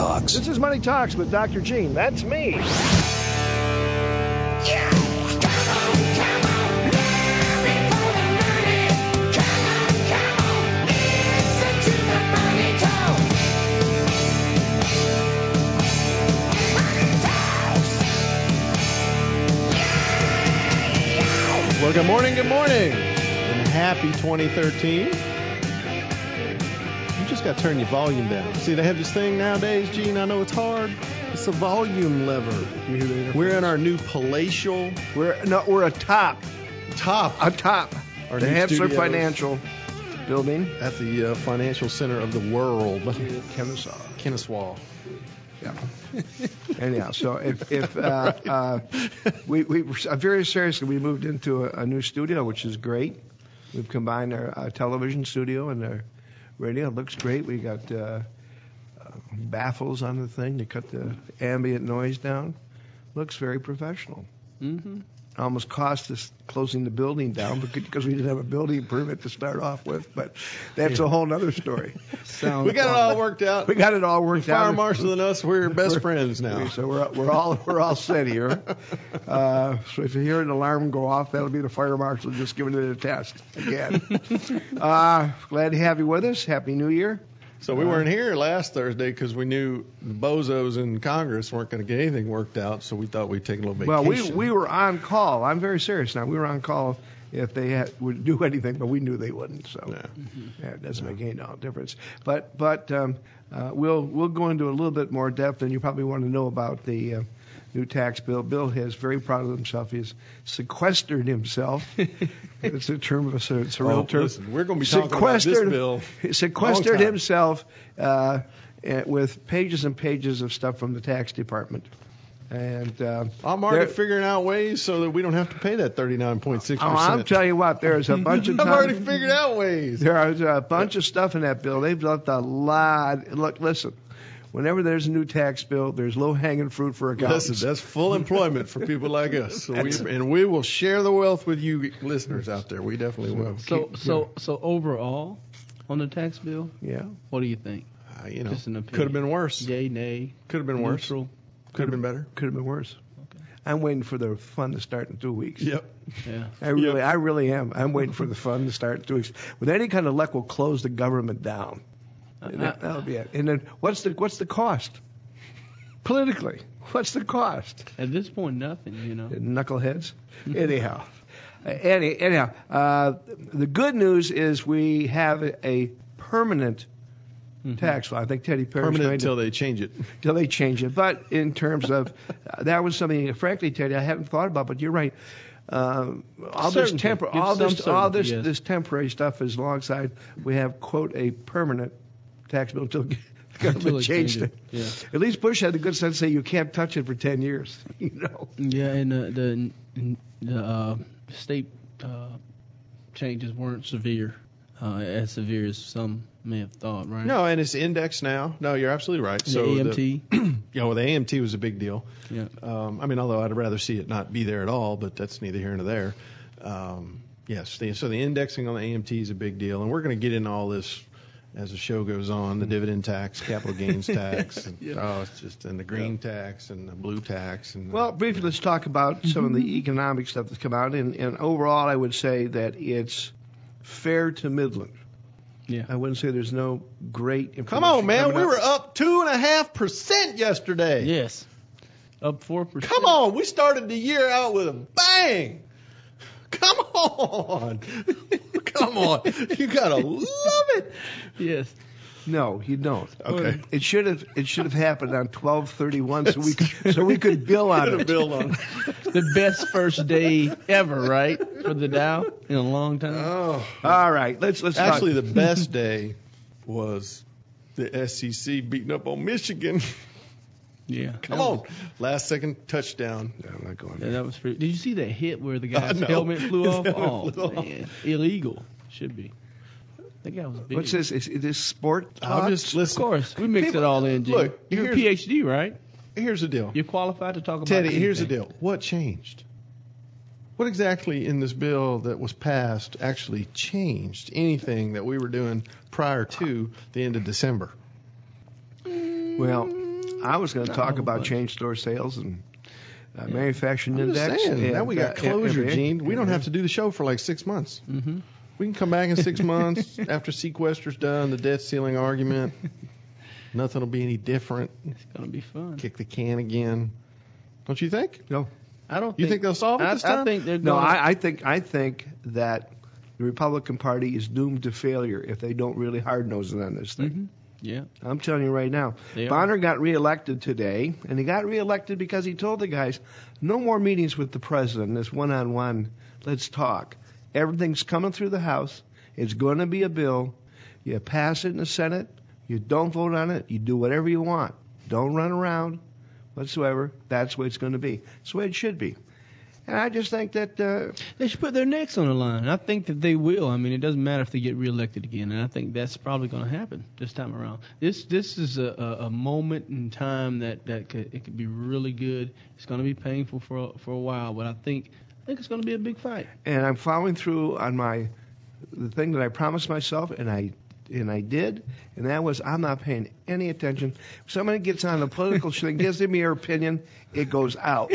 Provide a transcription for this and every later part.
Talks. This is Money Talks with Dr. Gene. That's me. Well, good morning, and happy 2013. You just got to turn your volume down. See, they have this thing nowadays, Gene, I know it's hard. It's a volume lever. We're in our new palatial. We're a top. Our The new Hampshire studios Financial Building. at the financial center of the world. Kennesaw. Yeah. Anyhow, so if we very seriously, we moved into a new studio, which is great. We've combined our television studio and our radio. It looks great. We got baffles on the thing to cut the ambient noise down. Looks very professional. Mm-hmm. Almost cost us closing the building down because we didn't have a building permit to start off with, but that's a whole other story. We got it all worked out. We got it all worked out. Fire marshal and us, we're best friends now. So we're all set here. So if you hear an alarm go off, that'll be the fire marshal just giving it a test again. Glad to have you with us. Happy New Year. So we weren't here last Thursday because we knew the bozos in Congress weren't going to get anything worked out, so we thought we'd take a little vacation. Well, we were on call. I'm very serious now. We were on call if they would do anything, but we knew they wouldn't. So it doesn't make any difference. But we'll go into a little bit more depth, and you probably want to know about the new tax bill. Bill is very proud of himself. He's sequestered himself. It's a term. It's a real term. Listen, we're going to be talking about this bill. Sequestered himself with pages and pages of stuff from the tax department. And I'm already figuring out ways so that we don't have to pay that 39.6%. I'll tell you what, there's a bunch of I've already figured out ways. There's a bunch of stuff in that bill. They've left a lot. Look, listen. Whenever there's a new tax bill, there's low-hanging fruit for accountants. Listen, that's full employment for people like us. And we will share the wealth with you listeners out there. We definitely will. So overall, on the tax bill, what do you think? Just an opinion. Could have been worse. Yay, nay. Could have been worse. Neutral. Could have been better. Could have been worse. Okay. I'm waiting for the fun to start in 2 weeks. Yep. Yeah. I really am. I'm waiting for the fun to start in 2 weeks. With any kind of luck, we'll close the government down. That'll be it. And then what's the cost? Politically, what's the cost? At this point, nothing, Knuckleheads. Anyhow, the good news is we have a permanent tax law. I think Teddy Perry's permanent going until they change it. Till they change it. But in terms of that was something, frankly, Teddy, I hadn't thought about. But you're right. All this temporary stuff is alongside. We have quote a permanent tax bill until the government changed it. Yeah. At least Bush had the good sense to say you can't touch it for 10 years. Yeah, and the state changes weren't as severe as some may have thought, right? No, and it's indexed now. No, you're absolutely right. The AMT. The AMT was a big deal. Yeah. Although I'd rather see it not be there at all, but that's neither here nor there. Yes, so the indexing on the AMT is a big deal, and we're going to get into all this as the show goes on, the dividend tax, capital gains tax, and, and the green tax and the blue tax. Well, briefly, let's talk about some of the economic stuff that's come out. And overall, I would say that it's fair to middling. Yeah. I wouldn't say there's no great information. Come on, man. We were up 2.5% yesterday. Yes. Up 4%. Come on. We started the year out with a bang. Come on. Come on. You got to love it. Yes. No, you don't. Okay. It should have happened on 12/31 so we could bill on it. The best first day ever, right? For the Dow in a long time. Oh. All right. Let's Actually, the best day was the SEC beating up on Michigan. Yeah. Come on. Last second touchdown. No, I'm not going there. That was free. Did you see that hit where the guy's helmet flew off? Man. Illegal. Should be. That guy was big. What's this? Is this sport? I'm just listen. Of course. We mixed it all in, Jim. Look, you're a PhD, right? Here's the deal. You're qualified to talk about Teddy, anything. here's the deal. What changed? What exactly in this bill that was passed actually changed anything that we were doing prior to the end of December? Well, I was going to talk about much. change store sales and manufacturing I'm index. just saying, now and, we got closure, MBA. Gene. We don't have to do the show for like 6 months. Mm-hmm. We can come back in 6 months after sequester's done, the debt ceiling argument. Nothing will be any different. It's gonna be fun. Kick the can again. Don't you think? No, I don't. You think they'll solve it this time? I think they're no. going. I think that the Republican Party is doomed to failure if they don't really hard nose it on this thing. Mm-hmm. Yeah. I'm telling you right now. They are. Bonner got reelected today, and he got reelected because he told the guys, no more meetings with the president, this one-on-one, let's talk. Everything's coming through the House. It's going to be a bill. You pass it in the Senate. You don't vote on it. You do whatever you want. Don't run around whatsoever. That's the way it's going to be. That's the way it should be. And I just think that They should put their necks on the line. And I think that they will. I mean, it doesn't matter if they get reelected again. And I think that's probably going to happen this time around. This is a moment in time that it could be really good. It's going to be painful for a while, but I think it's going to be a big fight. and I'm following through on the thing that I promised myself, and I did, and that was I'm not paying any attention. If somebody gets on a political show and gives me her opinion, it goes out.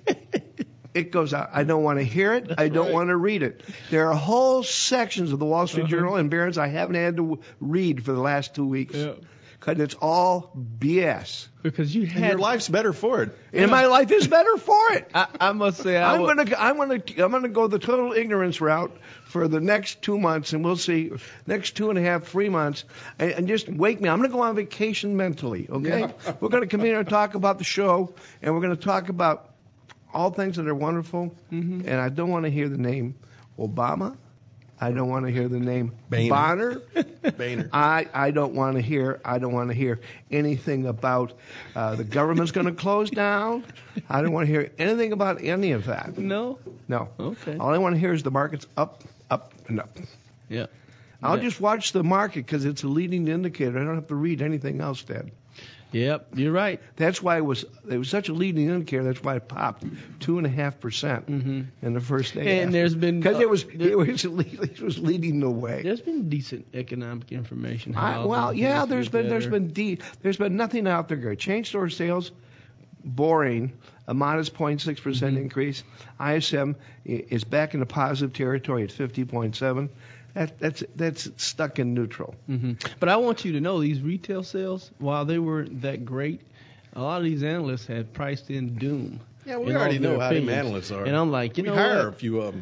It goes out. I don't want to hear it. I don't want to read it. There are whole sections of the Wall Street Journal and Barron's I haven't had to read for the last 2 weeks. Yeah. Because it's all BS. Because you And had your life's better for it. And my life is better for it. I must say I'm gonna go the total ignorance route for the next 2 months, and we'll see. Next 2.5, 3 months, and just wake me. I'm gonna go on vacation mentally. Okay, we're gonna come here and talk about the show, and we're gonna talk about all things that are wonderful. Mm-hmm. And I don't want to hear the name Obama. I don't want to hear the name Boehner. Bonner. Boehner. I don't want to hear anything about the government's going to close down. I don't want to hear anything about any of that. no. No. Okay. All I want to hear is the market's up, up, and up. Yeah. I'll Yeah. just watch the market because it's a leading indicator. I don't have to read anything else, Dad. Yep. You're right. That's why it was such a leading indicator. That's why it popped 2.5% in the first day. And there's been because it was leading the way. There's been decent economic information. There's been nothing out there good. Change store sales, boring. A modest 0.6% increase. ISM is back in the positive territory at 50.7. That's stuck in neutral. Mm-hmm. But I want you to know these retail sales, while they were that great, a lot of these analysts had priced in doom. Yeah, we in all already their know how them opinions. analysts are. And I'm like, you we know hire what? a few of them.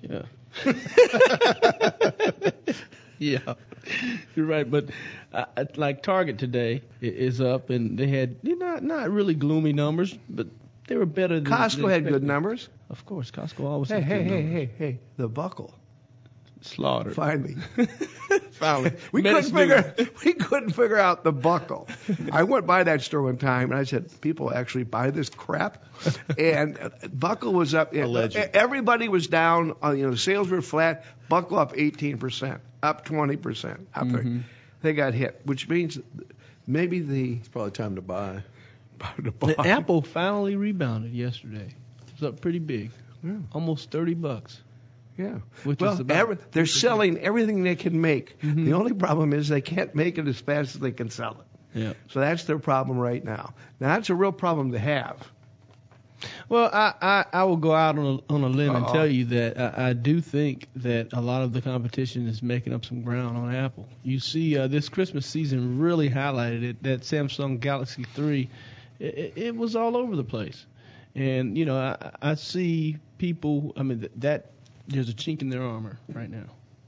Yeah, you're right. But like Target today is up, and they had not really gloomy numbers, but they were better than Costco had good expected. numbers. Of course, Costco always Hey, has good numbers. hey, the buckle. Slaughtered. Finally. We Menace couldn't figure out the buckle. I went by that store one time and I said, people actually buy this crap? And buckle was up. Alleged. Everybody was down. The sales were flat. Buckle up 18%, up 20%. Up there. They got hit, which means maybe It's probably time to buy. The Apple finally rebounded yesterday. It was up pretty big, Yeah. almost $30. Yeah. Which well, is about they're selling everything they can make. The only problem is they can't make it as fast as they can sell it. Yeah. So that's their problem right now. Now, that's a real problem to have. Well, I will go out on a limb and Uh-oh. tell you that I do think that a lot of the competition is making up some ground on Apple. You see, this Christmas season really highlighted it. That Samsung Galaxy 3, it was all over the place. And, I see people, that there's a chink in their armor right now.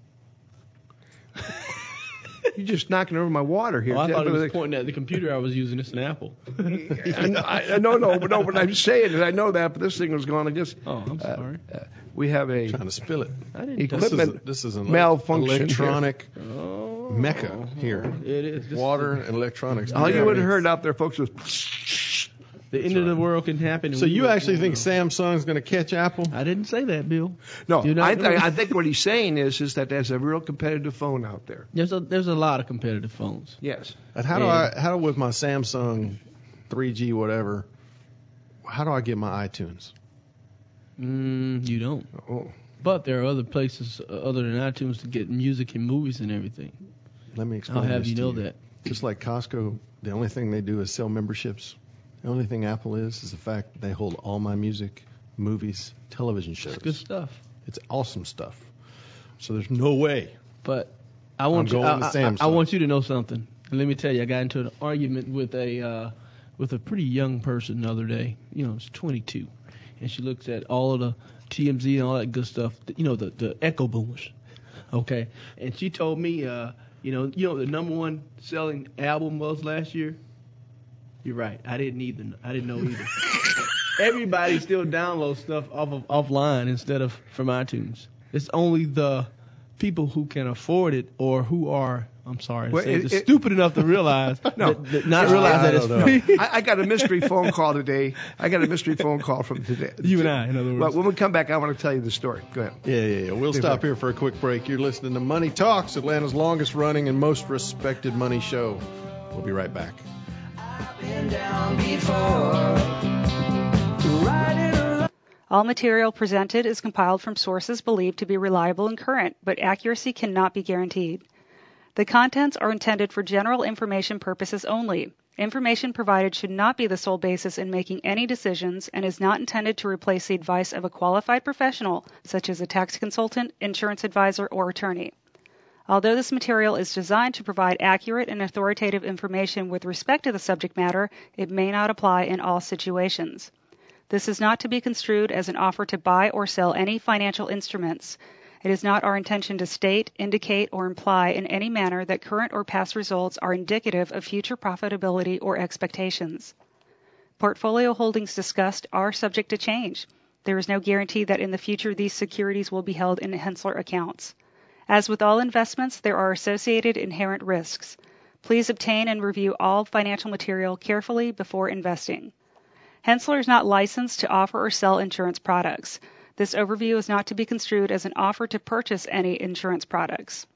You're just knocking over my water here. Oh, I thought he was pointing at the computer I was using. It's an Apple. No, but I'm saying it. I know that, but this thing was going. I guess. Oh, I'm sorry. We have a Trying to spill it. I didn't equipment This is an malfunction electronic Oh, mecca here. It is. This Water is and electronics. All you together. would have heard out there, folks, was. the end of the world can happen. and So we you don't actually know. think Samsung's going to catch Apple? I didn't say that, Bill. No, Do not know. I think what he's saying is that there's a real competitive phone out there. There's a lot of competitive phones. Yes. And how do with my Samsung 3G whatever, how do I get my iTunes? You don't. Oh. But there are other places other than iTunes to get music and movies and everything. Let me explain. I'll have this you to know that. Just like Costco the only thing they do is sell memberships. The only thing Apple is the fact that they hold all my music, movies, television shows. It's good stuff. It's awesome stuff. So there's no way. But I want I'm going to Samsung. I want you to know something. Let me tell you, I got into an argument with a pretty young person the other day. She's 22, and she looks at all of the TMZ and all that good stuff. The echo boomers. Okay, and she told me, the number one selling album was last year. You're right. I didn't know either. Everybody still downloads stuff offline instead of from iTunes. It's only the people who can afford it or who are, I'm sorry to say, stupid enough to realize realize that it's free. I got a mystery phone call today. I got a mystery phone call from today. You and I, in other words. But when we come back, I want to tell you the story. Go ahead. Yeah. We'll stop here for a quick break. You're listening to Money Talks, Atlanta's longest running and most respected money show. We'll be right back. I've been down before. All material presented is compiled from sources believed to be reliable and current, but accuracy cannot be guaranteed. The contents are intended for general information purposes only. Information provided should not be the sole basis in making any decisions and is not intended to replace the advice of a qualified professional, such as a tax consultant, insurance advisor, or attorney. Although this material is designed to provide accurate and authoritative information with respect to the subject matter, it may not apply in all situations. This is not to be construed as an offer to buy or sell any financial instruments. It is not our intention to state, indicate, or imply in any manner that current or past results are indicative of future profitability or expectations. Portfolio holdings discussed are subject to change. There is no guarantee that in the future these securities will be held in Henssler accounts. As with all investments, there are associated inherent risks. Please obtain and review all financial material carefully before investing. Henssler is not licensed to offer or sell insurance products. This overview is not to be construed as an offer to purchase any insurance products.